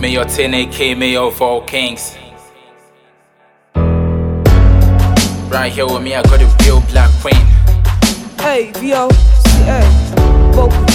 May your 10AK, may your 4 kings. Right here with me, I got a real black queen. Hey, VOCA, vocal.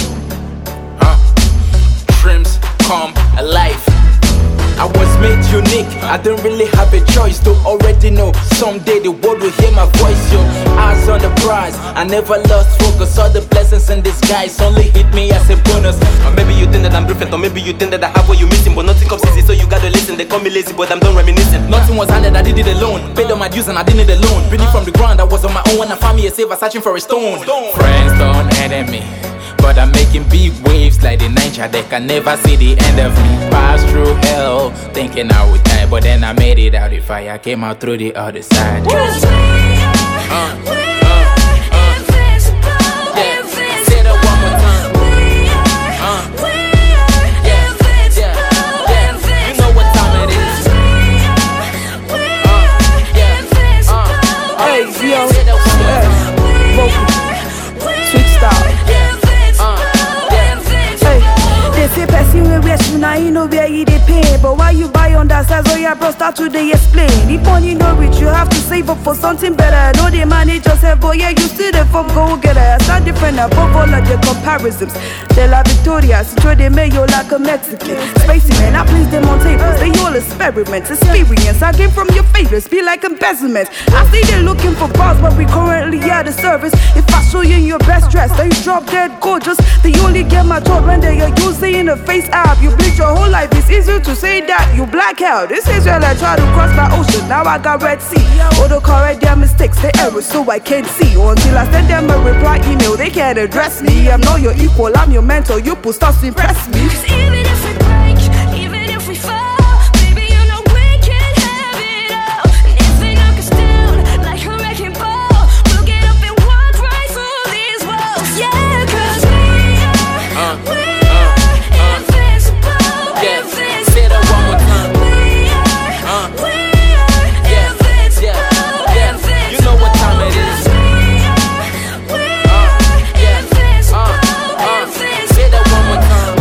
Dreams come alive. I was made unique, I didn't really have a choice to already know someday the world will hear my voice, yo. Eyes on the prize, I never lost focus. All the blessings in disguise only hit me as a bonus. Or maybe you think that I'm different, or maybe you think that I have what you're missing. But nothing comes easy, so you gotta listen. They call me lazy, but I'm done reminiscing. Nothing was handed, I did it alone. Paid all my dues and I didn't need a loan. Building from the ground, I was on my own when I found me a saver, searching for a stone. Friends don't enemy, but I'm making big waves like the Niger. They can never see the end of me. Pass through hell, thinking I would die, but then I made it out the fire. Came out through the other side. Cause we are invincible, invincible. Say that one more time. We are invincible, invincible. You know what time it is. We are invincible, Hey, invincible. vocal. Switch style. They say person we wear shoe now you know where you dey pay. But why you buy on that size? Oh yeah, bro, start to dey explain. If money no reach, you have to save up for something better. No, they manage yourself, but yeah, you still the fuck go get it. Start different above all of the comparisons. De La Victoria, so they make you like a Mexican. Spicy man, I place them on tables. They all experiments, experience. I came from your favorites, be like embezzlement. I see they looking for bars, but we currently at the service. If I show you in your best dress, then you drop dead gorgeous. They only get my thought when they are using in a face app. You bleach your whole life, it's easy to say that you black out. This is where I try to cross my ocean, now I got Red Sea. Auto correct their mistakes, the errors, so I can't see. Until I send them a reply email, they can't address me. I'm not your equal, I'm your mentor, you put stuff to impress me. Cause even if we break, even if we fall, baby, you know we can have it all. And if we knock us down like a wrecking ball, we'll get up and walk right through these walls. Yeah, cause we are invincible, invincible. Say that one more time. We are invincible, invincible. You know what time it is. We are invincible, invincible. Say that one more time.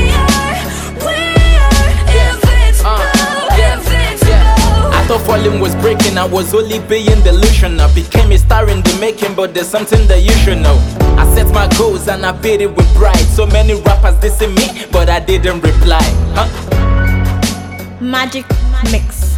I thought falling was breaking, I was only being delusional. I became a star in the making, but there's something that you should know. I set my goals and I beat it with pride. So many rappers dissing me, but I didn't reply. Magic Mix.